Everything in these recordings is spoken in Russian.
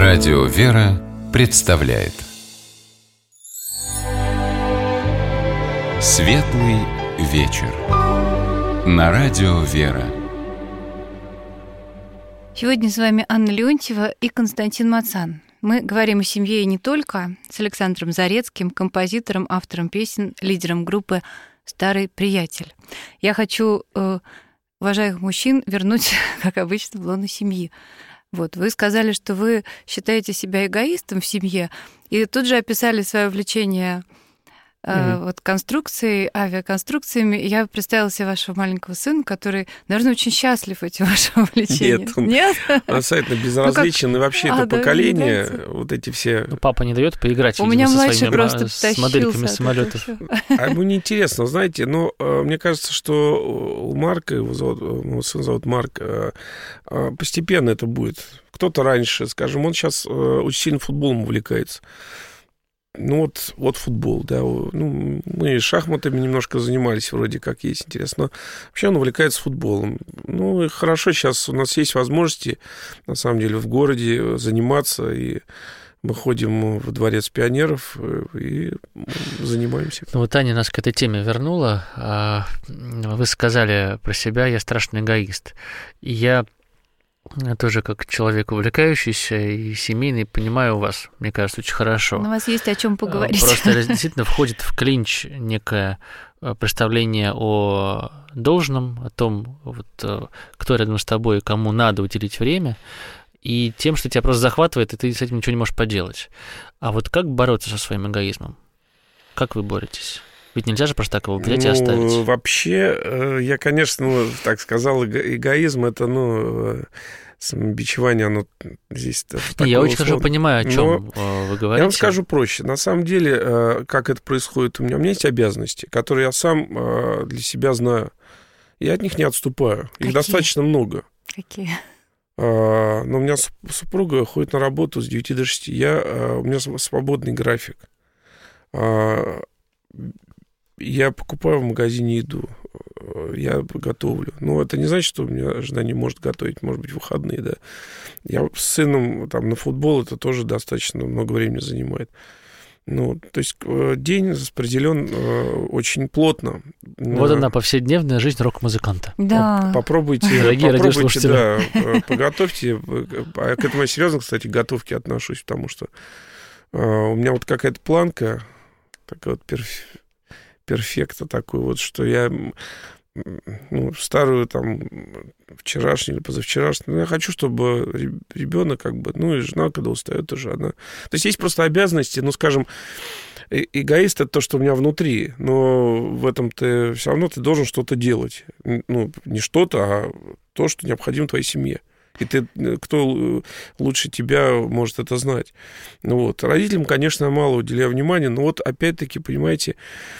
Радио «Вера» представляет Светлый вечер на Радио «Вера». Сегодня с вами Анна Леонтьева и Константин Мацан. Мы говорим о семье и не только, с Александром Зарецким, композитором, автором песен, лидером группы «Старый приятель». Я хочу уважаемых мужчин вернуть, как обычно, в лоно семьи. Вот, вы сказали, что вы считаете себя эгоистом в семье, и тут же описали свое увлечение вот конструкцией, авиаконструкциями. Я представила себе вашего маленького сына, который, наверное, очень счастлив этим вашим увлечением. Нет? Он абсолютно безразличен, и вообще это поколение, вот эти все... Папа не дает поиграть, у меня младший просто с модельками самолетов. А ему неинтересно, знаете, но мне кажется, что у Марка, его сын зовут Марк, постепенно это будет. Кто-то раньше, скажем, он сейчас очень сильно футболом увлекается. Ну вот футбол, да. Ну, мы шахматами немножко занимались, вроде как есть интересно. Но вообще он увлекается футболом. Ну, и хорошо, сейчас у нас есть возможности, на самом деле, в городе заниматься. И мы ходим в Дворец пионеров и занимаемся. Ну, вот Аня нас к этой теме вернула. Вы сказали про себя: я страшный эгоист. И я тоже как человек увлекающийся и семейный понимаю вас, мне кажется, очень хорошо. У вас есть о чем поговорить. Просто действительно входит в клинч некое представление о должном, о том, вот, кто рядом с тобой, кому надо уделить время, и тем, что тебя просто захватывает, и ты с этим ничего не можешь поделать. А вот как бороться со своим эгоизмом? Как вы боретесь? Ведь нельзя же просто так его взять и оставить. Вообще, я, конечно, так сказал, эгоизм — это, самобичевание, оно здесь... Я очень хорошо понимаю, о чем вы говорите. Я вам скажу проще. На самом деле, как это происходит у меня есть обязанности, которые я сам для себя знаю. Я от них не отступаю. Их достаточно много. Какие? Но у меня супруга ходит на работу с 9 до 6. У меня свободный график. Я покупаю в магазине еду, я готовлю. Но это не значит, что у меня жена не может готовить, может быть, в выходные, да. Я с сыном там на футбол, это тоже достаточно много времени занимает. То есть день распределен очень плотно. Вот она, повседневная жизнь рок-музыканта. Да. Попробуйте, да, поготовьте. К этому я серьезно, кстати, к готовке отношусь, потому что у меня вот какая-то планка, такая вот перфекта такой вот, что я старую там вчерашнюю или позавчерашнюю, я хочу, чтобы ребенок и жена, когда устает, тоже она... То есть есть просто обязанности, скажем, эгоист — это то, что у меня внутри, но в этом ты все равно ты должен что-то делать. Не что-то, а то, что необходимо твоей семье. И кто лучше тебя может это знать. Родителям, конечно, мало уделяю внимания, но опять-таки, понимаете,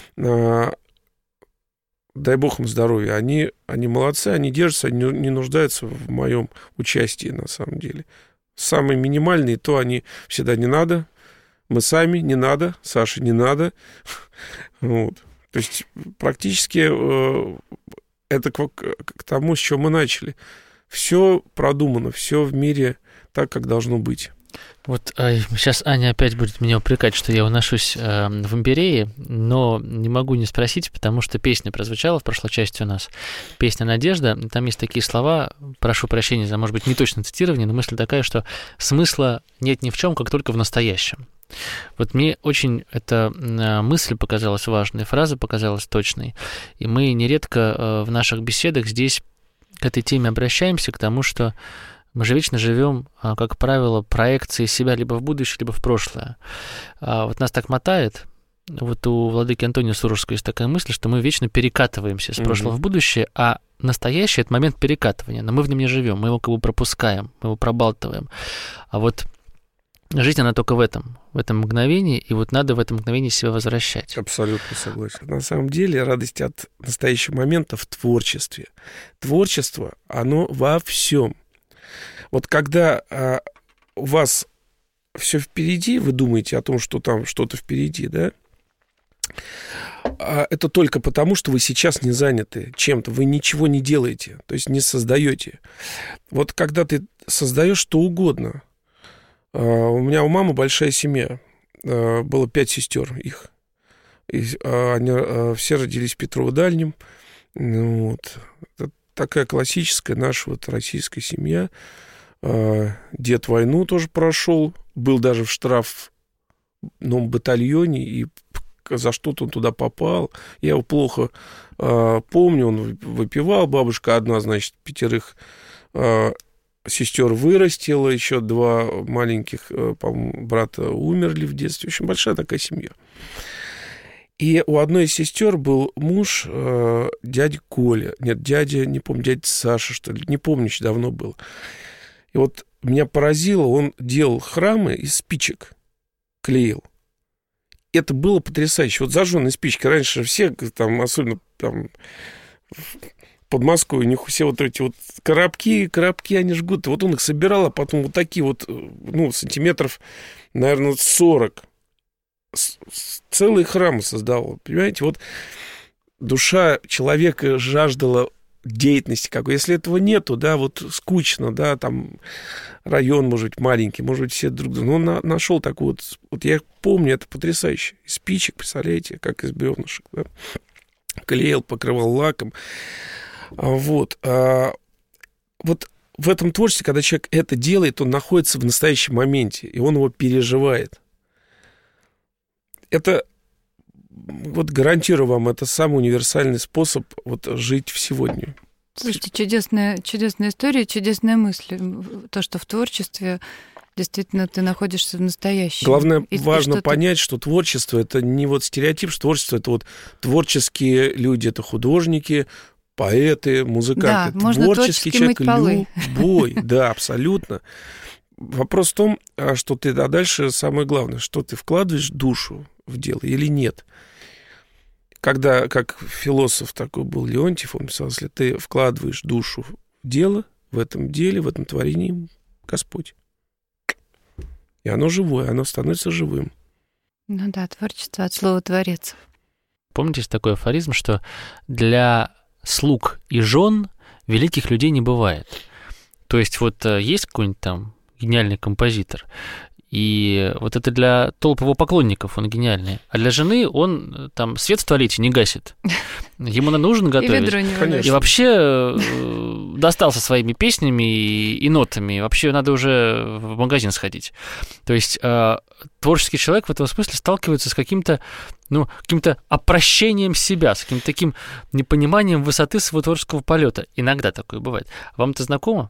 дай бог им здоровья. Они молодцы, они держатся, они не нуждаются в моем участии, на самом деле. Самые минимальные, то они всегда не надо, мы сами не надо, Саше не надо. То есть практически это к тому, с чего мы начали. Все продумано, все в мире так, как должно быть. Вот сейчас Аня опять будет меня упрекать, что я уношусь в империи, но не могу не спросить, потому что песня прозвучала в прошлой части у нас. Песня «Надежда». Там есть такие слова, прошу прощения за, может быть, неточное цитирование, но мысль такая, что смысла нет ни в чем, как только в настоящем. Вот мне очень эта мысль показалась важной, фраза показалась точной. И мы нередко в наших беседах здесь к этой теме обращаемся, к тому, что мы же вечно живем, как правило, проекции себя либо в будущее, либо в прошлое. Вот нас так мотает. Вот у владыки Антония Сурожского есть такая мысль, что мы вечно перекатываемся с прошлого в будущее, а настоящее — это момент перекатывания. Но мы в нем не живем, мы его как бы пропускаем, мы его пробалтываем. А вот жизнь, она только в этом мгновении, и вот надо в этом мгновении себя возвращать. Абсолютно согласен. На самом деле радость от настоящего момента в творчестве. Творчество, оно во всем. Вот когда у вас все впереди, вы думаете о том, что там что-то впереди, да, это только потому, что вы сейчас не заняты чем-то, вы ничего не делаете, то есть не создаете. Вот когда ты создаешь что угодно, У меня у мамы большая семья. Было 5 сестер их. Они все родились в Петрово-Дальнем. Вот. Это такая классическая наша вот российская семья. Дед войну тоже прошел. Был даже в штрафном батальоне, и за что-то он туда попал. Я его плохо помню. Он выпивал. Бабушка одна, значит, 5 сестер вырастила. Еще 2 маленьких, по-моему, брата умерли в детстве. В общем, большая такая семья. И у одной из сестер был муж дяди Коля. Нет, дядя, не помню, дядя Саша, что ли. Не помню, еще давно был. И вот меня поразило, он делал храмы из спичек, клеил. Это было потрясающе. Вот зажженные спички. Раньше все, там, особенно там, в Подмосковье, у них все вот эти вот коробки, они жгут. И вот он их собирал, а потом вот такие вот, ну, сантиметров, наверное, 40. Целые храмы создавал. Понимаете, вот душа человека жаждала деятельности какой. Если этого нету, да, вот скучно, да, там район, может быть, маленький, может быть, все друг друга. Но он нашел такую вот я помню, это потрясающе. Из спичек, представляете, как из бревнышек, да? Клеил, покрывал лаком. Вот. Вот в этом творчестве, когда человек это делает, он находится в настоящем моменте, и он его переживает. Это, вот гарантирую вам, это самый универсальный способ вот жить в сегодня. Слушайте, чудесная история, чудесная мысль. То, что в творчестве действительно ты находишься в настоящем. Главное, важно понять, что творчество — это не вот стереотип, что творчество — это вот творческие люди, это художники, поэты, музыканты. Да, творческий человек любой, да, абсолютно. Вопрос в том, что ты, а дальше самое главное, что ты вкладываешь душу в дело или нет. Когда, как философ такой был Леонтьев, он писал, если ты вкладываешь душу в дело, в этом деле, в этом творении Господь. И оно живое, оно становится живым. Ну да, творчество от слова «творец». Помните, есть такой афоризм, что для слуг и жен великих людей не бывает. То есть вот есть какой-нибудь там гениальный композитор, и вот это для толп его поклонников он гениальный, а для жены он там свет в туалете не гасит. Ему надо ужин готовить. И ведро не выносит. И вообще достал со своими песнями и нотами. Вообще надо уже в магазин сходить. То есть творческий человек в этом смысле сталкивается с каким-то опрощением себя, с каким-то таким непониманием высоты своего творческого полета. Иногда такое бывает. Вам это знакомо?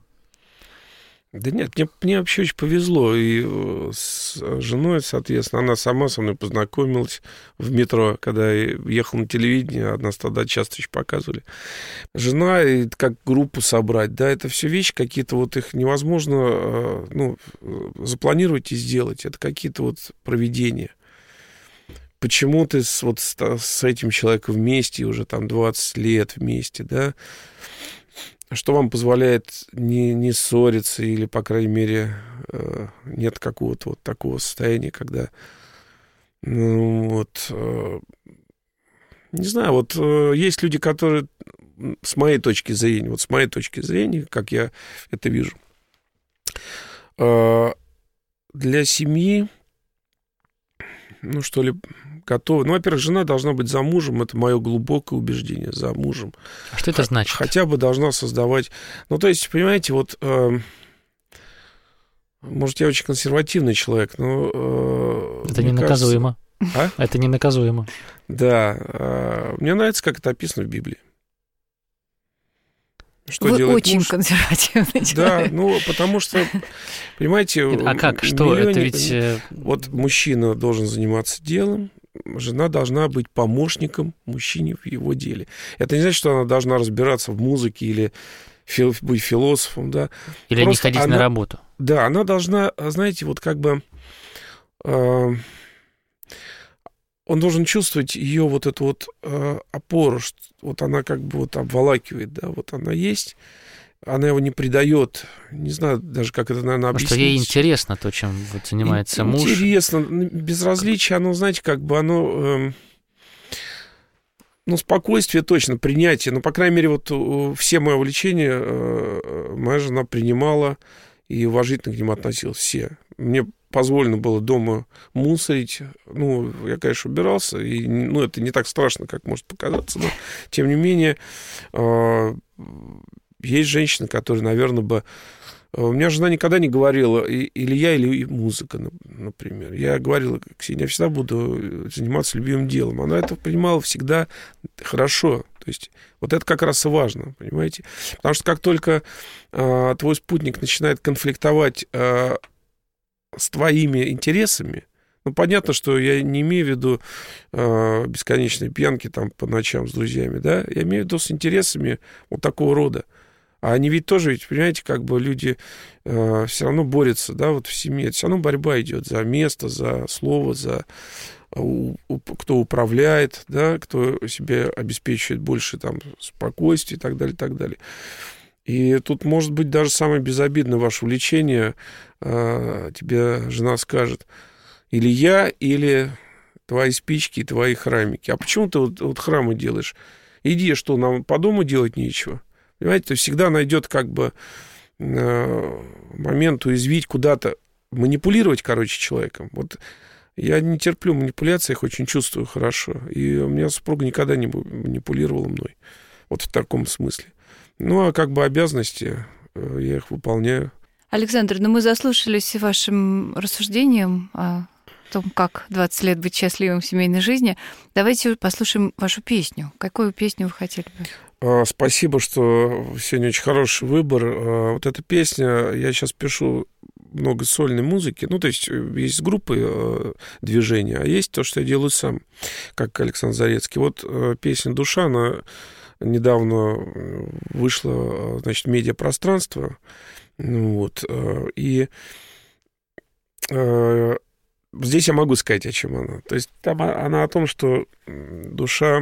Да нет, мне вообще очень повезло. И с женой, соответственно, она сама со мной познакомилась в метро, когда я ехал на телевидение, а нас тогда часто еще показывали. Жена, и как группу собрать, да, это все вещи какие-то, вот их невозможно, запланировать и сделать. Это какие-то вот провидения. Почему ты с этим человеком вместе, уже там 20 лет вместе, да, что вам позволяет не ссориться или, по крайней мере, нет какого-то вот такого состояния, когда, не знаю, вот есть люди, которые, с моей точки зрения, как я это вижу, для семьи, готовы. Во-первых, жена должна быть замужем, это мое глубокое убеждение, замужем. А что это значит? Хотя бы должна создавать... то есть, понимаете, вот... может, я очень консервативный человек, но... это не наказуемо. Это не наказуемо. Да. Мне нравится, как это описано в Библии. Что Вы делает очень муж? Консервативный человек. Да, потому что, понимаете... А как? Что? Это ведь... Вот мужчина должен заниматься делом, жена должна быть помощником мужчине в его деле. Это не значит, что она должна разбираться в музыке или быть философом, да. Или просто не ходить на работу. Да, она должна, знаете, вот как бы... он должен чувствовать ее вот эту вот опору, что вот она как бы вот обволакивает, да, вот она есть, она его не предает, не знаю даже, как это, наверное, объяснить. Потому что ей интересно то, чем вот занимается муж. Интересно, безразличие, оно, знаете, как бы оно... спокойствие точно, принятие, по крайней мере, вот все мои увлечения моя жена принимала и уважительно к ним относилась, все. мне позволено было дома мусорить. Ну, я, конечно, убирался, и, ну, это не так страшно, как может показаться, но, тем не менее, есть женщины, которые, наверное, бы... У меня жена никогда не говорила, или я, или музыка, например. Я говорила: Ксения, я всегда буду заниматься любимым делом. Она это понимала всегда хорошо. То есть вот это как раз и важно, понимаете? Потому что как только твой спутник начинает конфликтовать с твоими интересами, ну, понятно, что я не имею в виду бесконечные пьянки там по ночам с друзьями, да? Я имею в виду с интересами вот такого рода. А они ведь тоже, ведь, понимаете, как бы люди все равно борются, да, вот в семье. Все равно борьба идет за место, за слово, за кто управляет, да, кто себе обеспечивает больше там спокойствия и так далее, и так далее. И тут, может быть, даже самое безобидное ваше увлечение, тебе жена скажет: или я, или твои спички, твои храмики. А почему ты вот храмы делаешь? Иди, что, нам по дому делать нечего? Понимаете, то всегда найдет как бы момент уязвить куда-то, манипулировать, короче, человеком. Вот я не терплю манипуляций, я их очень чувствую хорошо. И у меня супруга никогда не манипулировала мной. Вот в таком смысле. Ну, а как бы обязанности, я их выполняю. Александр, ну мы заслушались вашим рассуждением о том, как 20 лет быть счастливым в семейной жизни. Давайте послушаем вашу песню. Какую песню вы хотели бы? Спасибо, что сегодня очень хороший выбор. Вот эта песня, я сейчас пишу много сольной музыки. Ну, то есть группы движения, а есть то, что я делаю сам, как Александр Зарецкий. Вот песня «Душа», она недавно вышла, значит, в медиапространство. Вот. И здесь я могу сказать, о чем она. То есть там она о том, что душа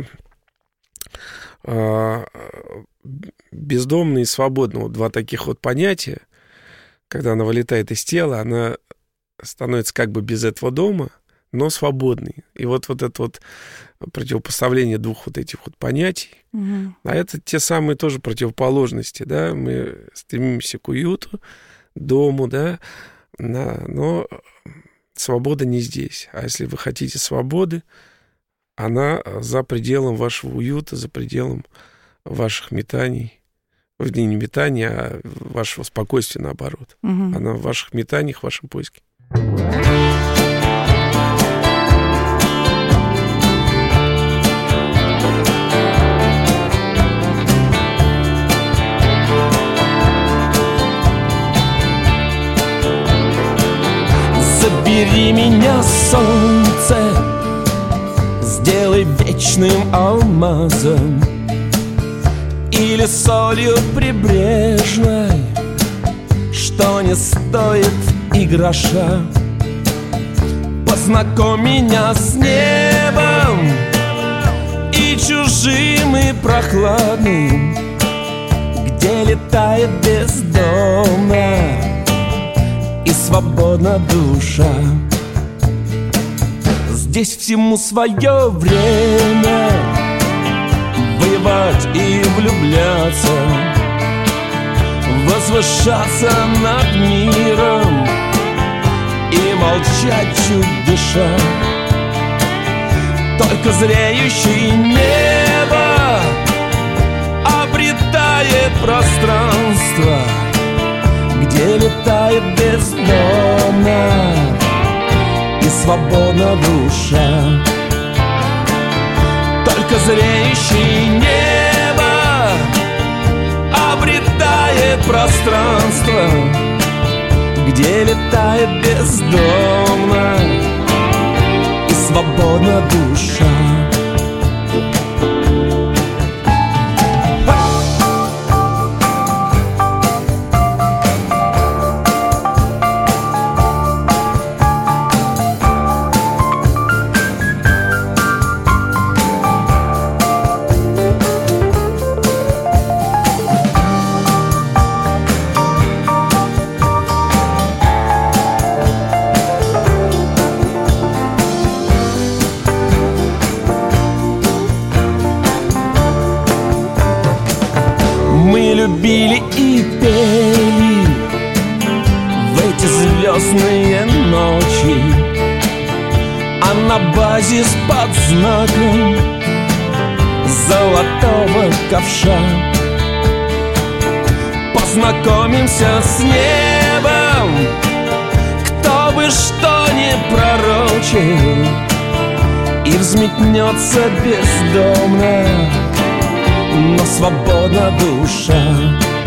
бездомная и свободная. Вот два таких вот понятия. Когда она вылетает из тела, она становится как бы без этого дома, но свободной. И вот это вот противопоставление двух вот этих вот понятий. Угу. А это те самые тоже противоположности, да. Мы стремимся к уюту, дому, да, но свобода не здесь. А если вы хотите свободы, она за пределом вашего уюта, за пределом ваших метаний. Не метаний, а вашего спокойствия, наоборот. Угу. Она в ваших метаниях, в вашем поиске. Забери меня, солнце, сделай вечным алмазом или солью прибрежной, что не стоит и гроша. Познакомь меня с небом и чужим, и прохладным, где летает бездомно и свободна душа. Здесь всему свое время воевать и влюбляться, возвышаться над миром и молчать, чуть дыша. Только зреющее небо обретает пространство, где летает бездомно и свободна душа. Только зреющее небо обретает пространство, где летает бездомно и свободна душа. Любили и пели в эти звездные А на базе под знаком золотого ковша познакомимся с небом, кто бы что ни пророчил, и взметнется бездомно, но свободна душа.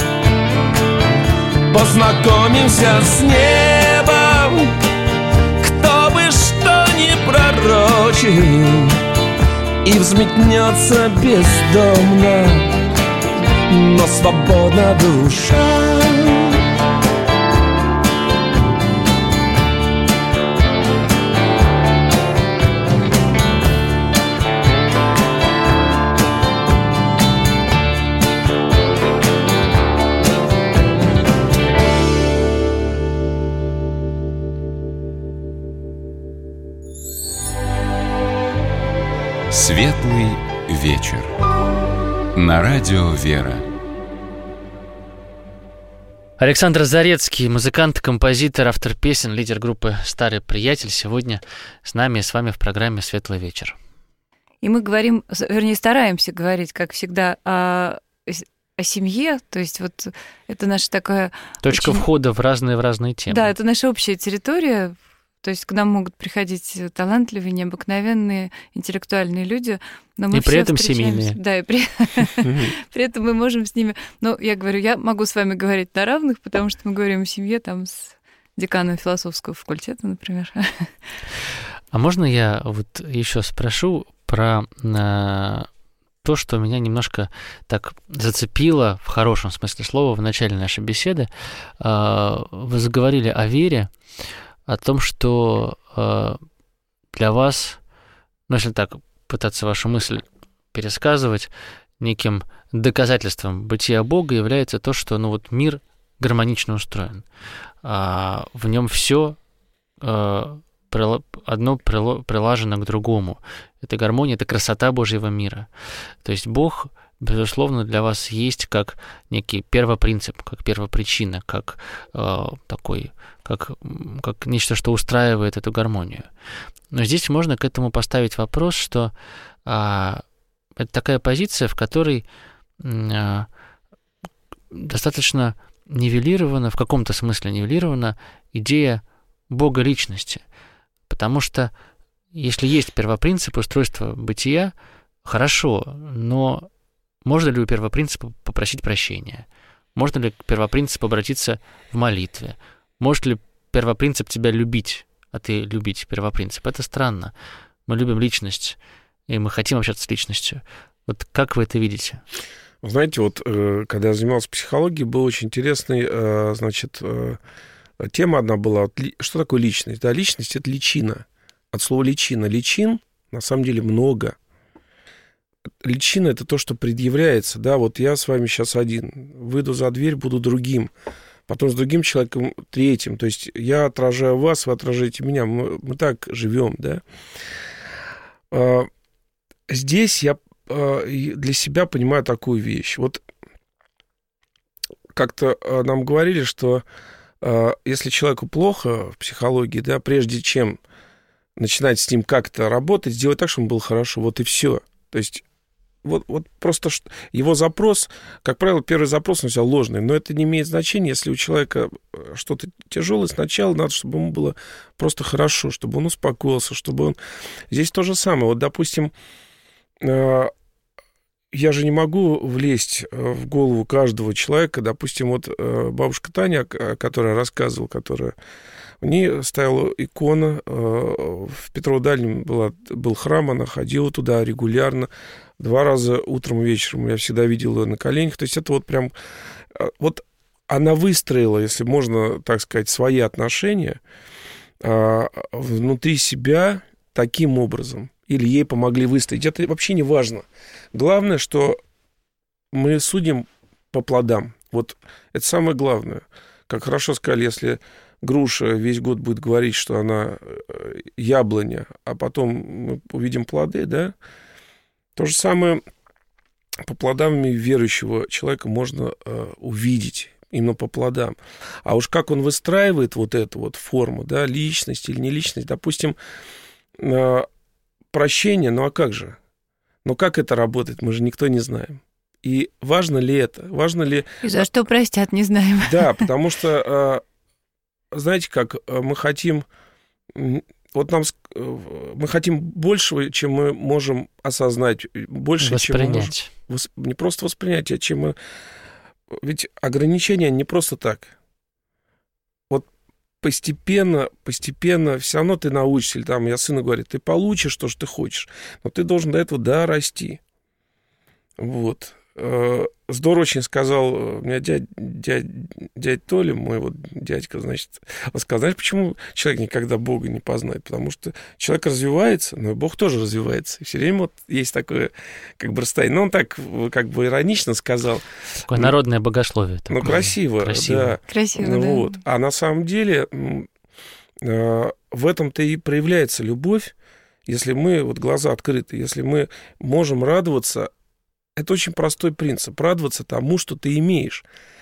Познакомимся с небом, кто бы что ни пророчил, и взметнется бездомно, но свободна душа. Светлый вечер. На радио «Вера». Александр Зарецкий, музыкант, композитор, автор песен, лидер группы «Старый приятель», сегодня с нами и с вами в программе «Светлый вечер». И мы говорим, вернее, стараемся говорить, как всегда, о семье, то есть вот это наша такая... Точка входа в разные темы. Да, это наша общая территория. То есть к нам могут приходить талантливые, необыкновенные, интеллектуальные люди, но мы и при этом семейные. Да, и при этом мы можем с ними... Ну, я говорю, я могу с вами говорить на равных, потому что мы говорим о семье там с деканом философского факультета, например. А можно я вот еще спрошу про то, что меня немножко так зацепило, в хорошем смысле слова, в начале нашей беседы. Вы заговорили о вере, о том, что для вас, ну, если так пытаться вашу мысль пересказывать, неким доказательством бытия Бога является то, что, ну, вот мир гармонично устроен. В нем все одно прилажено к другому. Это гармония, это красота Божьего мира. То есть Бог, безусловно, для вас есть как некий первопринцип, как первопричина, как такой, как нечто, что устраивает эту гармонию. Но здесь можно к этому поставить вопрос, что это такая позиция, в которой достаточно нивелирована, в каком-то смысле нивелирована идея Бога личности. Потому что если есть первопринцип устройства бытия, хорошо, но можно ли у первопринципа попросить прощения? Можно ли к первопринципу обратиться в молитве? Может ли первопринцип тебя любить, а ты любить первопринцип? Это странно. Мы любим личность, и мы хотим общаться с личностью. Вот как вы это видите? Знаете, вот когда я занимался психологией, была очень интересная, значит, тема одна была. Что такое личность? Да, личность — это личина. От слова личина. Личин на самом деле много. Личина — это то, что предъявляется. Да, вот я с вами сейчас один. Выйду за дверь, буду другим. Потом с другим человеком третьим. То есть я отражаю вас, вы отражаете меня. Мы так живем, да. Здесь я для себя понимаю такую вещь. Вот как-то нам говорили, что если человеку плохо в психологии, да, прежде чем начинать с ним как-то работать, сделать так, чтобы ему было хорошо, вот и все. То есть вот просто его запрос, как правило, первый запрос он взял ложный, но это не имеет значения, если у человека что-то тяжелое, сначала надо, чтобы ему было просто хорошо, чтобы он успокоился, чтобы он... Здесь то же самое. Вот, допустим, я же не могу влезть в голову каждого человека. Допустим, вот бабушка Таня, о которой я рассказывал, у нее стояла икона, в Петрово-Дальнем был храм, она ходила туда регулярно, 2 раза утром и вечером. Я всегда видел ее на коленях. То есть это вот прям... Вот она выстроила, если можно так сказать, свои отношения внутри себя таким образом. Или ей помогли выстроить. Это вообще не важно. Главное, что мы судим по плодам. Вот это самое главное. Как хорошо сказали, если груша весь год будет говорить, что она яблоня, а потом мы увидим плоды, да? То же самое по плодам верующего человека можно увидеть. Именно по плодам. А уж как он выстраивает вот эту вот форму, да, личность или не личность. Допустим, прощение, ну а как же? Ну как это работает, мы же никто не знаем. И важно ли это? Важно ли... И за что простят, не знаем. Да, потому что, знаете как, мы хотим... Вот мы хотим большего, чем мы можем осознать, больше, воспринять. Чем мы можем... Не просто воспринять, а чем мы... Ведь ограничения не просто так. Вот постепенно, все равно ты научишься, или там я сыну говорю, ты получишь то, что ты хочешь, но ты должен до этого дорасти. Вот. Здорово очень сказал у меня дядя Толя, мой вот дядька, значит, он сказал, знаешь, почему человек никогда Бога не познает? Потому что человек развивается, но и Бог тоже развивается. И все время вот есть такое, как бы, расстояние. Но он так, как бы, иронично сказал. Такое народное богословие. Ну, красиво, да. Красиво, ну, да. Вот. А на самом деле в этом-то и проявляется любовь, если мы, вот глаза открыты, если мы можем радоваться. Это очень простой принцип. Радоваться тому, что ты имеешь.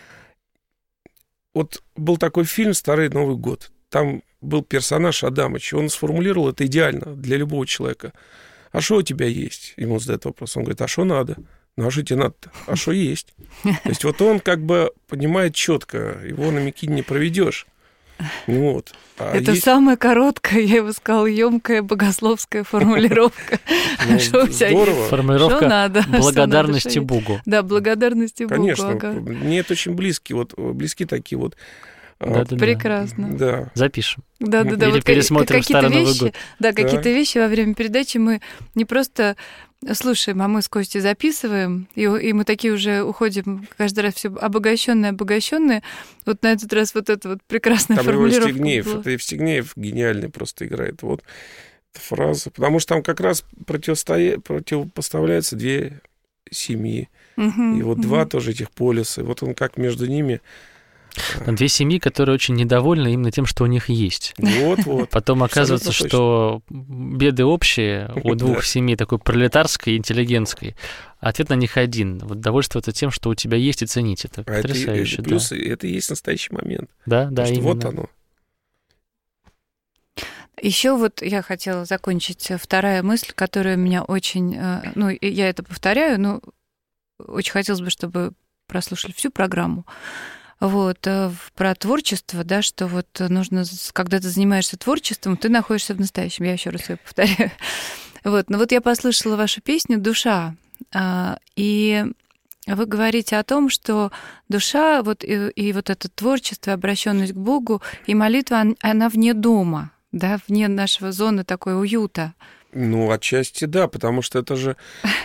Вот был такой фильм «Старый Новый год». Там был персонаж Адамыч. Он сформулировал это идеально для любого человека. А что у тебя есть? Ему задают вопрос. Он говорит, а что надо? Ну, а что тебе надо-то? А что есть? То есть вот он как бы понимает четко. Его на Микине не проведешь. Вот. Это самая короткая, я бы сказала, емкая богословская формулировка. Здорово. Формулировка благодарности Богу. Да, благодарности Богу. Конечно. Мне это очень близки такие вот. Прекрасно. Да. Запишем. Да. Или пересмотрим Старый Новый год. Да, какие-то вещи во время передачи мы не просто слушаем, а мы с Костей записываем, и мы такие уже уходим каждый раз все обогащенные. Вот на этот раз вот эта вот прекрасная формулировка. Это Евстигнеев гениальный просто играет. Вот эта фраза. Потому что там как раз противопоставляются две семьи. И вот два тоже этих полюса. И вот он как между ними... Две семьи, которые очень недовольны именно тем, что у них есть. Вот. Потом оказывается, что беды общие у двух семей, такой пролетарской и интеллигентской. А ответ на них один. Вот довольствоваться тем, что у тебя есть, и ценить это. Потрясающе. Плюс это и есть настоящий момент. Да, именно. Вот оно. Еще вот я хотела закончить вторая мысль, которая меня очень... Ну, я это повторяю, но очень хотелось бы, чтобы прослушали всю программу. Вот, про творчество, да, что вот нужно, когда ты занимаешься творчеством, ты находишься в настоящем. Я еще раз ее повторяю. Вот, ну вот я послушала вашу песню «Душа», и вы говорите о том, что душа, вот и вот это творчество, обращенность к Богу, и молитва, она вне дома, да, вне нашего зоны такой уюта. Ну, отчасти да, потому что это же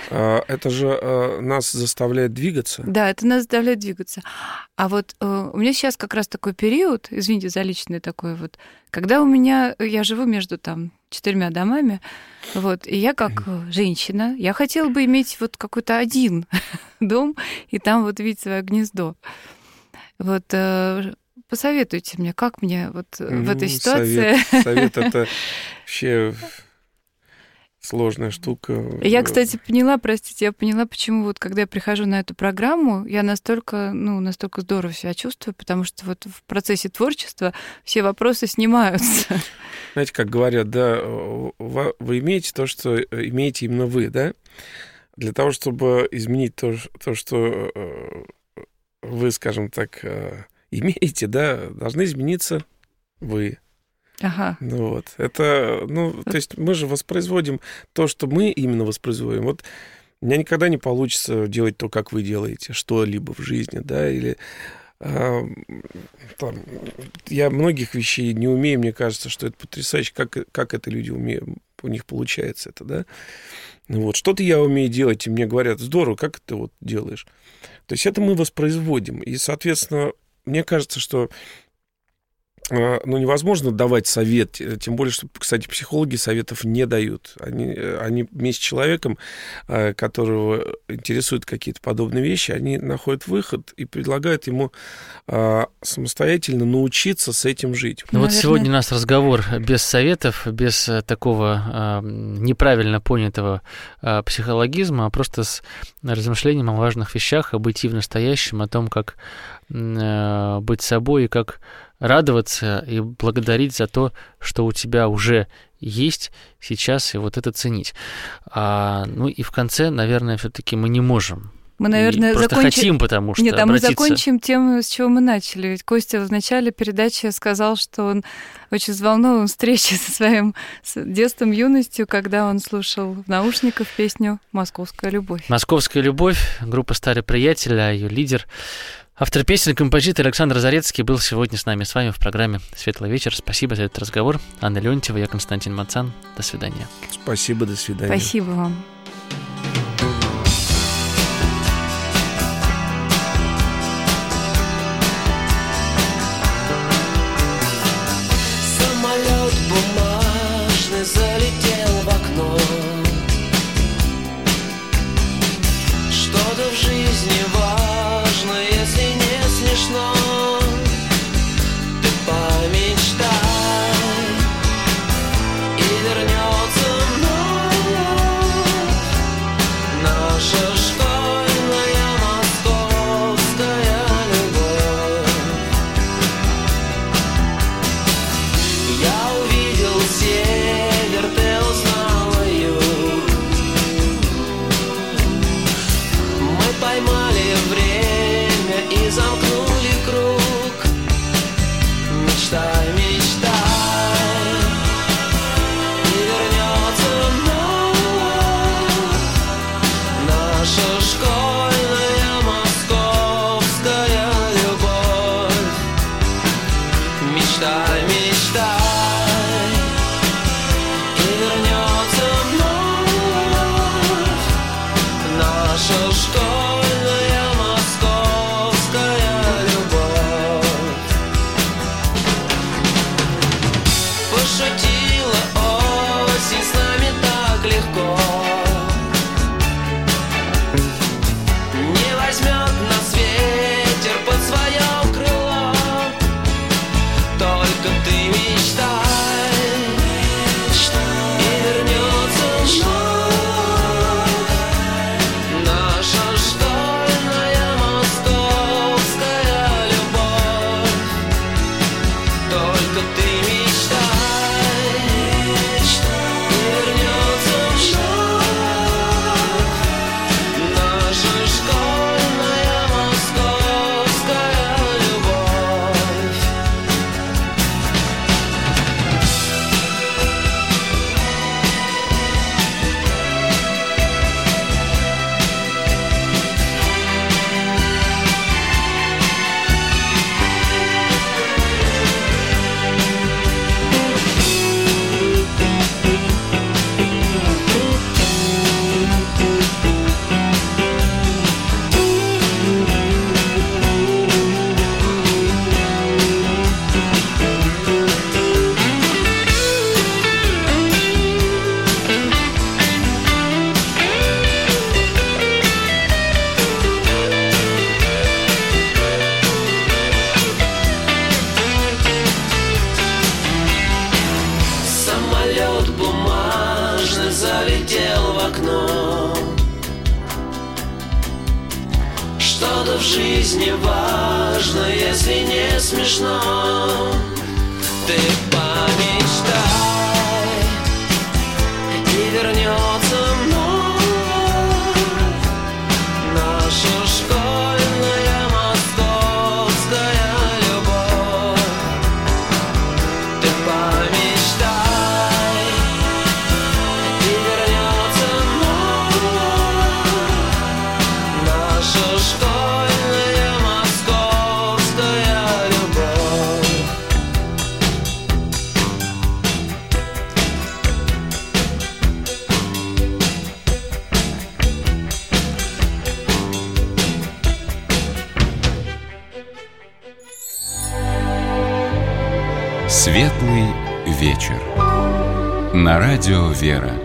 нас заставляет двигаться. Да, это нас заставляет двигаться. А вот у меня сейчас как раз такой период, извините за личный такой вот, когда я живу между там 4 домами, вот, и я как женщина, я хотела бы иметь вот какой-то один дом и там вот видеть свое гнездо. Вот посоветуйте мне, как мне вот в этой ситуации... Совет это вообще... Сложная штука. Я, кстати, поняла, почему вот когда я прихожу на эту программу, я настолько здорово себя чувствую, потому что вот в процессе творчества все вопросы снимаются. Знаете, как говорят, да, вы имеете то, что имеете именно вы, да? Для того, чтобы изменить то, что вы, скажем так, имеете, да, должны измениться вы. Ага. Вот. Это, то есть мы же воспроизводим то, что мы именно воспроизводим. Вот у меня никогда не получится делать то, как вы делаете, что-либо в жизни, да, или я многих вещей не умею, мне кажется, что это потрясающе, как это люди умеют, у них получается это, да. Вот. Что-то я умею делать, и мне говорят, здорово, как ты вот делаешь. То есть это мы воспроизводим, и, соответственно, мне кажется, что невозможно давать совет, тем более, что, кстати, психологи советов не дают. Они вместе с человеком, которого интересуют какие-то подобные вещи, они находят выход и предлагают ему самостоятельно научиться с этим жить. Ну вот сегодня у нас разговор без советов, без такого неправильно понятого психологизма, а просто с размышлением о важных вещах, о бытии в настоящем, о том, как быть собой, и как радоваться и благодарить за то, что у тебя уже есть сейчас, и вот это ценить. Ну и в конце, наверное, все-таки мы не можем. Мы, наверное, просто хотим, потому что мы закончим тем, с чего мы начали. Ведь Костя в начале передачи сказал, что он очень взволнован встречей со своим детством, юностью, когда он слушал в наушниках песню «Московская любовь». «Московская любовь», группа «Старый приятель», а ее лидер, автор песен и композитор Александр Зарецкий был сегодня с нами, с вами в программе «Светлый вечер». Спасибо за этот разговор. Анна Леонтьева, я Константин Мацан. До свидания. Спасибо, до свидания. Спасибо вам. Залетел в окно. Что-то в жизни важно, если не смешно. Ты помечтай, и вернется вновь наша школьная московская любовь. Я увидел север, ты узнала юг. Мы поймали время и замкнули круг. Мечтай, мечтай, и вернется вновь наша школьная московская любовь. Мечтай, мечтай, наша школьная московская любовь. Пошутила осень, с нами так легко. Не возьмет нас ветер под свое крыло. Только ты мечтай, и вернется вновь наша школьная московская любовь. Только ты мечтай, и вернется вновь наша школьная московская любовь. Самолет бумажный залетел в окно. Что-то в жизни важно, если не смешно. Ты помечтай, и вернется вновь наша школьная московская любовь. Ты помечтай, и вернется вновь наша школьная московская любовь. Светлый вечер. На радио «Вера».